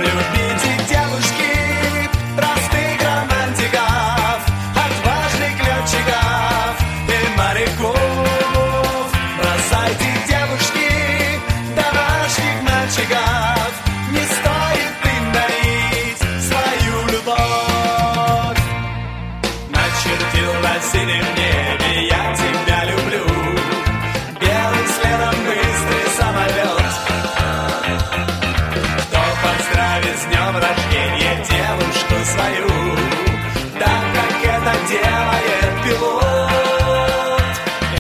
Любите девушки простых романтиков, отважных летчиков и моряков. Бросайте